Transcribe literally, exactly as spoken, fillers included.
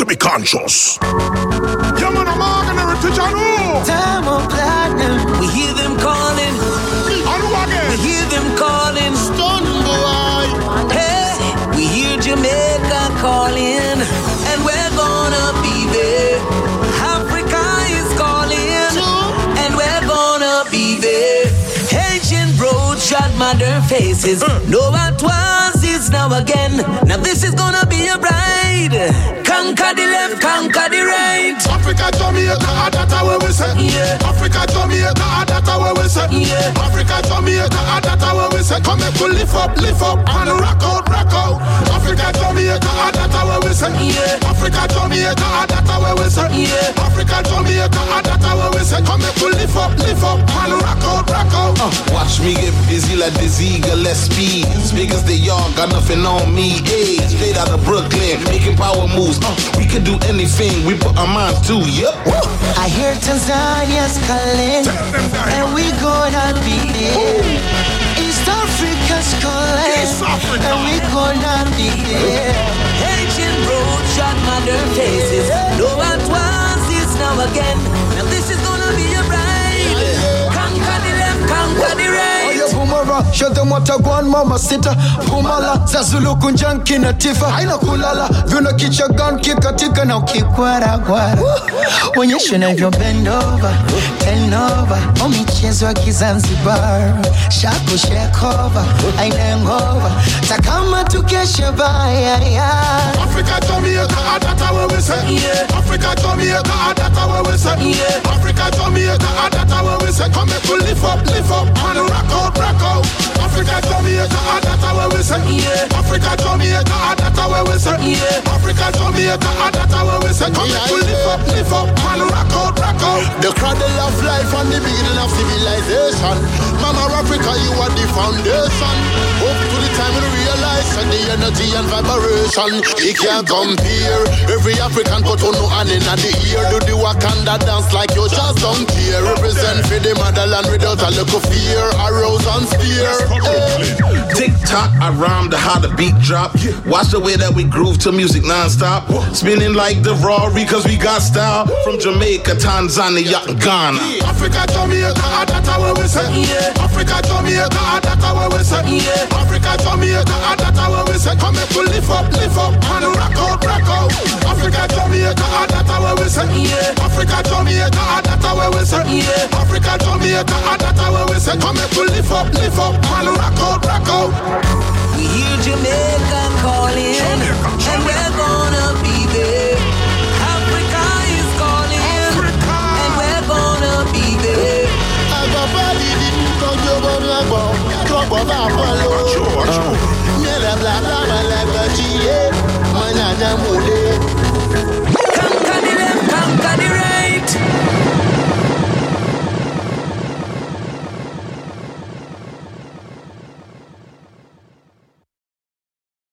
to be conscious. Yeah, man, I'm an heritage, I know. Time of platinum, we hear them calling. I know again. We hear them calling. Stun boy. Hey, we hear Jamaica calling, and we're gonna be there. Africa is calling, and we're gonna be there. Ancient roads shot modern faces. Uh. No what was is now again. Now this is gonna be a ride. Conquer the left, conquer the right. Africa, Jamaica, that's where we say. Yeah. Africa, Jamaica, that's where we say. Yeah. Africa, Jamaica, that's where we say. Come and lift up, lift up, and rock out, rock out. Africa, Jamaica, that's where we say. Yeah. Africa, Jamaica, that's where we say. Yeah. Africa, Jamaica, that's where we say. Come and lift up, lift up, and rock out, rock out. Uh, watch me get busy like this eagle, less speed. As big as they are, got nothing on me. Hey, straight out of Brooklyn, making power moves. Uh, we can do anything, we put our minds to, yep. I hear Tanzania's calling, and we gonna be there. East Africa's calling, East Africa. and we gonna be there. Ancient roads shot modern faces. No what was is now again. Now this is gonna be a ride. Conquer the left, conquer the right. Bumara, show them what I want, mama sita. Bumala, Zazulu kunjanki na tifa. Haina kulala, vuna kicha gun kikatika na ukikwara kwara. Onyesha unavyo bend over, bend over. O michezo ya Kizanzibar, shaku shake over, haina ngova. Takama tukeshe baya ya. Africa, Jamaica, that's where we say. Yeah. Africa, Jamaica, that's where we say. Yeah. Africa, Jamaica, that's where we say. Come and lift up, lift up, and rock out, rock out. Africa, Jamaica, that's where we say. Yeah. Africa, Jamaica, that's where we say. Yeah. Africa, Jamaica, that's where we say. Come and lift up, lift up, and rock out, rock out. The cradle of life and the beginning of civilization. Mama Africa, you are the foundation. Up to the time we realize that the energy and vibration, it can't compare. Every African put on no hand in the ear. Do the Wakanda dance like you just don't care. Represent for the motherland without a little fear. Arrows and spear. Hey. Tick tock, I rhyme to how the beat drop. Watch the way that we groove to music non-stop. Spinning like the Rory cause we got style. From Jamaica, Tanzania, and Ghana. Africa, Jamaica, that's where we say. Yeah. Africa, Jamaica, that's where we say. Yeah. Africa, Jamaica, that's where we say. Come and lift up, lift up, and rock out, rock out. Africa, Jamaica, that's where we say. Yeah. Africa, Jamaica, that's where we say. Yeah. Africa, Jamaica, that's where we say. Come and lift up, lift up, and rock out, rock out. We hear Jamaica calling, Jamaica, and Jamaica. we're gonna be there. Africa is calling, Africa. and we're gonna be there. Everybody didn't go to the ball. Drop of our follow. Never blah blah blah like a G A. Man, I don't